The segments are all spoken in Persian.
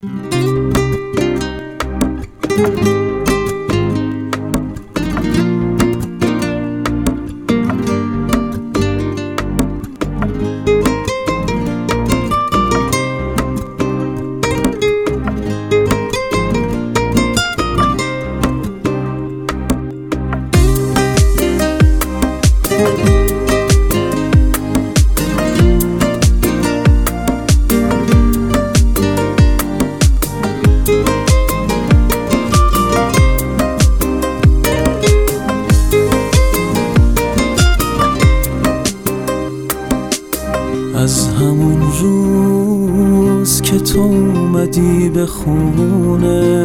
از همون روز که تو اومدی به خونه،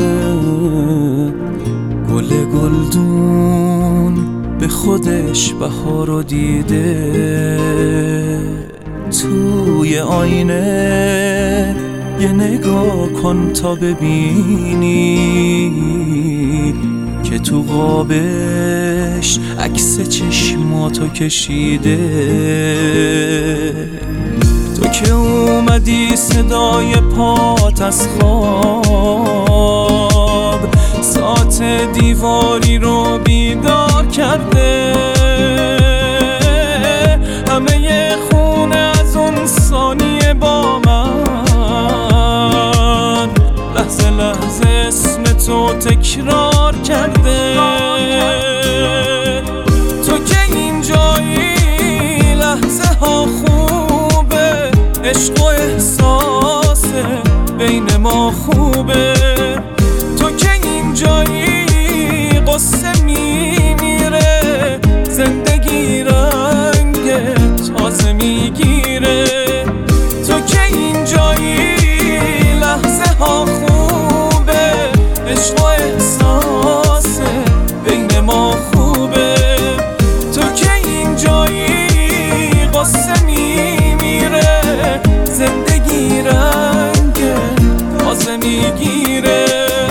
گل گلدون به خودش بهارو دیده. توی آینه یه نگاه کن تا ببینی که تو قابش عکس چشماتو کشیده. تو که اومدی صدای پات از خواب ساعت دیواری رو بیدار کرده. همه ی خونه از اون ثانیه با من لحظه لحظه اسم تو تکرار کرده. تو که اینجایی لحظه ها خوبه، عشق و احساس بین ما خوبه. تو که اینجایی قصه میمیره، زندگی رنگ تازه میگیره. تو که اینجایی لحظه ها خوبه، عشق و احساس بین ما خوبه. تو که اینجایی قصه میمیره، زندگی رنگ تازه میگیره.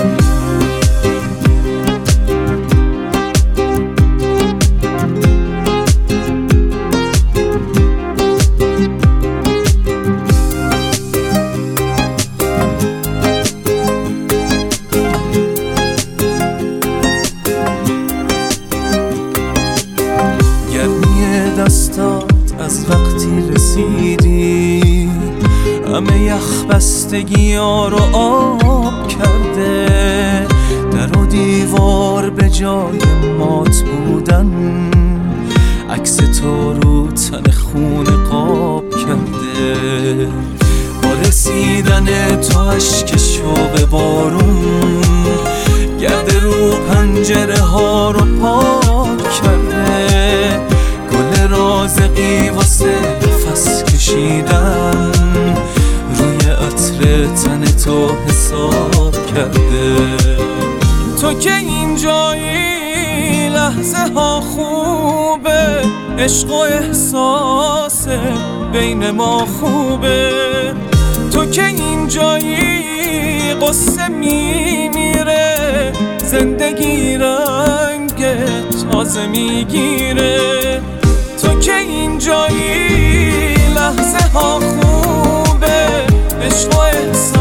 دستات از وقتی رسیدی همه یخ بستگی ها رو آب کرده. در و دیوار به جای مات بودن عکس تو رو تن خون قاب کرده. با رسیدن تو اشک شوق بارون گرد رو پنجره ها رو پاک کرده. گل رازقی واسه نفس کشیدن روی عطر تن تو حساب کرده. تو که اینجایی لحظه ها خوبه، عشق و احساس بین ما خوبه. تو که اینجایی قصه میمیره، زندگی رنگ تازه میگیره. تو که اینجایی لحظه ها خوبه، عشق و احساس